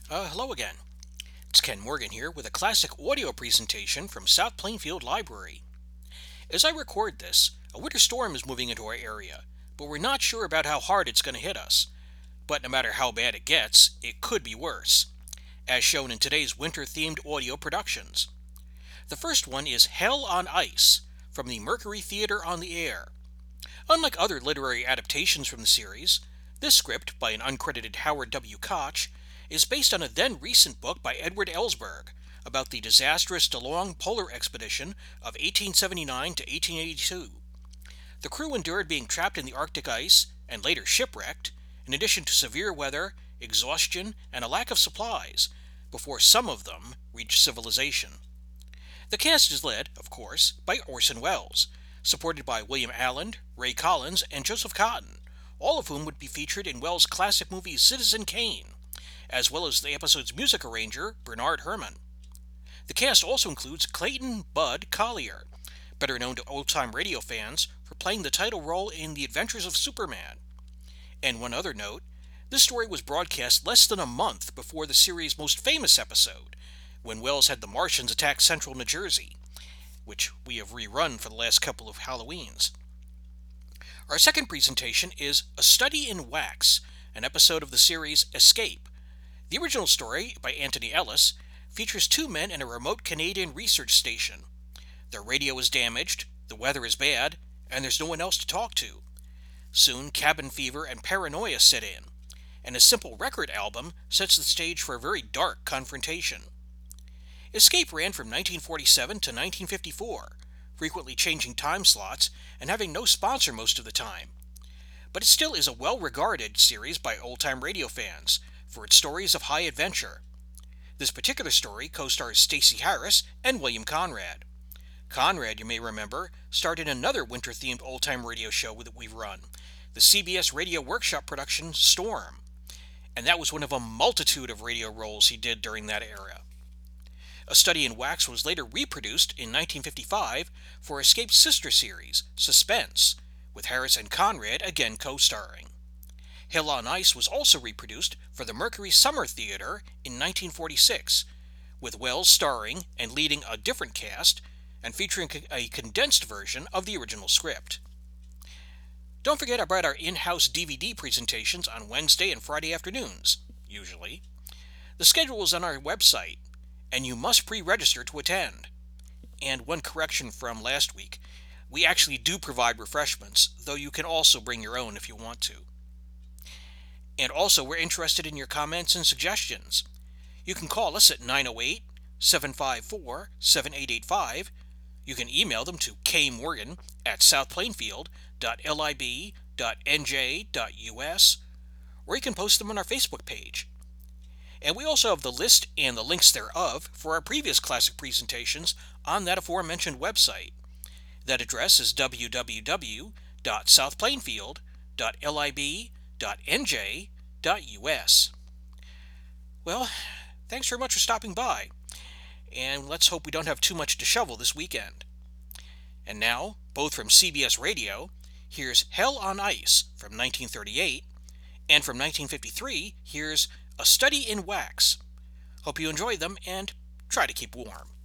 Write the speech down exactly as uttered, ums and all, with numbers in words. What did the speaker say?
Uh, hello again. It's Ken Morgan here with a classic audio presentation from South Plainfield Library. As I record this, a winter storm is moving into our area, but we're not sure about how hard it's going to hit us. But no matter how bad it gets, it could be worse, as shown in today's winter-themed audio productions. The first one is Hell on Ice, from the Mercury Theater on the Air. Unlike other literary adaptations from the series, this script, by an uncredited Howard W. Koch, is based on a then-recent book by Edward Ellsberg about the disastrous DeLong polar expedition of eighteen seventy-nine to eighteen eighty-two. The crew endured being trapped in the Arctic ice and later shipwrecked, in addition to severe weather, exhaustion, and a lack of supplies, before some of them reached civilization. The cast is led, of course, by Orson Welles, supported by William Allen, Ray Collins, and Joseph Cotten, all of whom would be featured in Welles' classic movie Citizen Kane, as well as the episode's music arranger, Bernard Herrmann. The cast also includes Clayton Bud Collier, better known to old-time radio fans for playing the title role in The Adventures of Superman. And one other note, this story was broadcast less than a month before the series' most famous episode, when Welles had the Martians attack central New Jersey, which we have rerun for the last couple of Halloweens. Our second presentation is A Study in Wax, an episode of the series Escape. The original story, by Anthony Ellis, features two men in a remote Canadian research station. Their radio is damaged, the weather is bad, and there's no one else to talk to. Soon, cabin fever and paranoia set in, and a simple record album sets the stage for a very dark confrontation. Escape ran from nineteen forty-seven to nineteen fifty-four, frequently changing time slots and having no sponsor most of the time. But it still is a well-regarded series by old-time radio fans, for its stories of high adventure. This particular story co-stars Stacey Harris and William Conrad. Conrad, you may remember, starred in another winter-themed old-time radio show that we've run, the C B S Radio Workshop production Storm, and that was one of a multitude of radio roles he did during that era. A Study in Wax was later reproduced in nineteen fifty-five for Escape's sister series, Suspense, with Harris and Conrad again co-starring. Hell on Ice was also reproduced for the Mercury Summer Theater in nineteen forty-six, with Welles starring and leading a different cast and featuring a condensed version of the original script. Don't forget I brought our in-house D V D presentations on Wednesday and Friday afternoons, usually. The schedule is on our website, and you must pre-register to attend. And one correction from last week, we actually do provide refreshments, though you can also bring your own if you want to. And also, we're interested in your comments and suggestions. You can call us at nine oh eight, seven five four, seven eight eight five. You can email them to kmorgan at southplainfield dot lib dot n j dot u s, or you can post them on our Facebook page. And we also have the list and the links thereof for our previous classic presentations on that aforementioned website. That address is w w w dot southplainfield dot lib dot n j dot u s. Well, thanks very much for stopping by, and let's hope we don't have too much to shovel this weekend. And now, both from C B S Radio, here's Hell on Ice from nineteen thirty-eight, and from nineteen fifty-three, here's A Study in Wax. Hope you enjoy them and try to keep warm.